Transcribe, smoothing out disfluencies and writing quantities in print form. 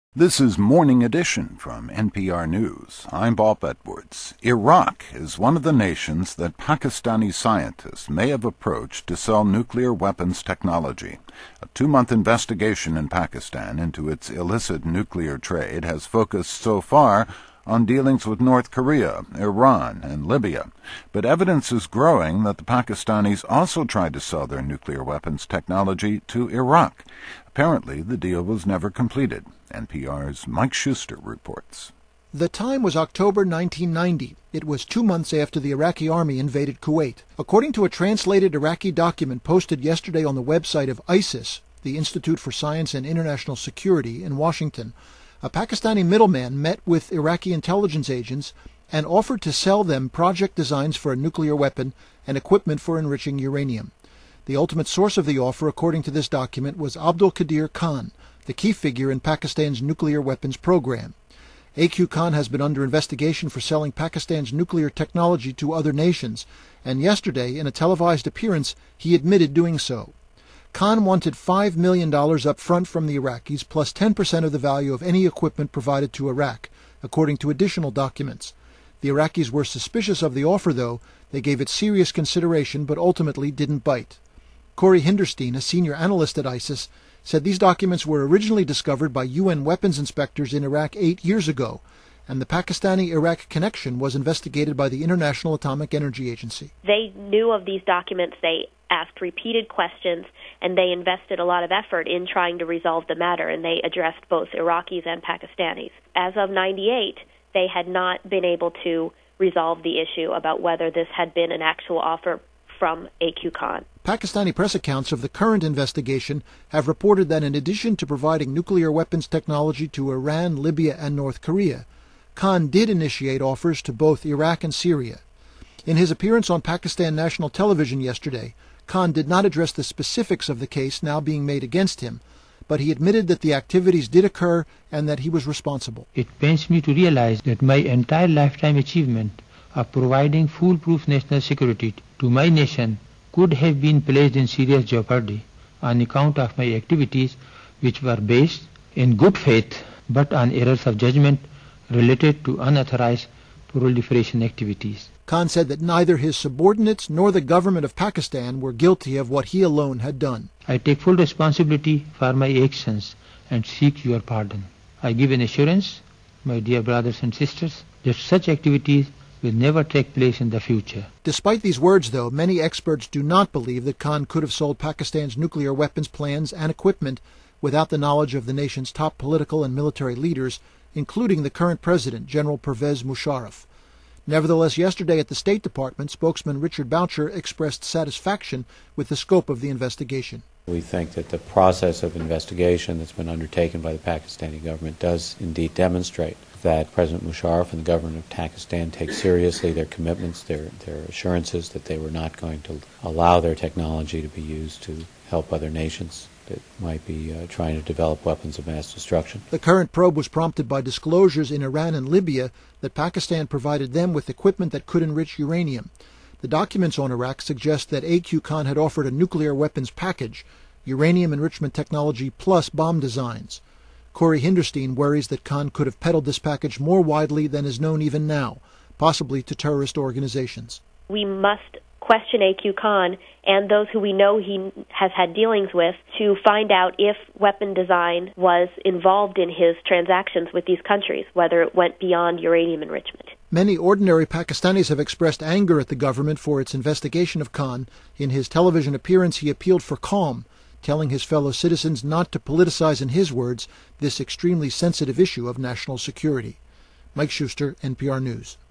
This is Morning Edition from NPR News. I'm Bob Edwards. Iraq is one of the nations that Pakistani scientists may have approached to sell nuclear weapons technology. A 2-month investigation in Pakistan into its illicit nuclear trade has focused so far on dealings with North Korea, Iran, and Libya. But evidence is growing that the Pakistanis also tried to sell their nuclear weapons technology to Iraq. Apparently, the deal was never completed. NPR's Mike Schuster reports. The time was October 1990. It was 2 months after the Iraqi army invaded Kuwait. According to a translated Iraqi document posted yesterday on the website of ISIS, the Institute for Science and International Security in Washington, a Pakistani middleman met with Iraqi intelligence agents and offered to sell them project designs for a nuclear weapon and equipment for enriching uranium. The ultimate source of the offer, according to this document, was Abdul Qadir Khan, the key figure in Pakistan's nuclear weapons program. A.Q. Khan has been under investigation for selling Pakistan's nuclear technology to other nations, and yesterday, in a televised appearance, he admitted doing so. Khan wanted $5 million up front from the Iraqis, plus 10% of the value of any equipment provided to Iraq, according to additional documents. The Iraqis were suspicious of the offer, though. They gave it serious consideration, but ultimately didn't bite. Corey Hinderstein, a senior analyst at ISIS, said these documents were originally discovered by UN weapons inspectors in Iraq 8 years ago, and the Pakistani-Iraq connection was investigated by the International Atomic Energy Agency. They knew of these documents, they asked repeated questions, and they invested a lot of effort in trying to resolve the matter, and they addressed both Iraqis and Pakistanis. As of '98, they had not been able to resolve the issue about whether this had been an actual offer from A.Q. Khan. Pakistani press accounts of the current investigation have reported that in addition to providing nuclear weapons technology to Iran, Libya, and North Korea, Khan did initiate offers to both Iraq and Syria. In his appearance on Pakistan national television yesterday, Khan did not address the specifics of the case now being made against him, but he admitted that the activities did occur and that he was responsible. It pains me to realize that my entire lifetime achievement of providing foolproof national security to my nation could have been placed in serious jeopardy on account of my activities, which were based in good faith but on errors of judgment related to unauthorized proliferation activities. Khan said that neither his subordinates nor the government of Pakistan were guilty of what he alone had done. I take full responsibility for my actions and seek your pardon. I give an assurance, my dear brothers and sisters, that such activities will never take place in the future. Despite these words, though, many experts do not believe that Khan could have sold Pakistan's nuclear weapons plans and equipment without the knowledge of the nation's top political and military leaders, including the current president, General Pervez Musharraf. Nevertheless, yesterday at the State Department, spokesman Richard Boucher expressed satisfaction with the scope of the investigation. We think that the process of investigation that's been undertaken by the Pakistani government does indeed demonstrate that President Musharraf and the government of Pakistan take seriously their commitments, their assurances that they were not going to allow their technology to be used to help other nations that might be trying to develop weapons of mass destruction. The current probe was prompted by disclosures in Iran and Libya that Pakistan provided them with equipment that could enrich uranium. The documents on Iraq suggest that A.Q. Khan had offered a nuclear weapons package, uranium enrichment technology plus bomb designs. Corey Hinderstein worries that Khan could have peddled this package more widely than is known even now, possibly to terrorist organizations. We must question A.Q. Khan and those who we know he has had dealings with to find out if weapon design was involved in his transactions with these countries, whether it went beyond uranium enrichment. Many ordinary Pakistanis have expressed anger at the government for its investigation of Khan. In his television appearance, he appealed for calm, telling his fellow citizens not to politicize, in his words, this extremely sensitive issue of national security. Mike Schuster, NPR News.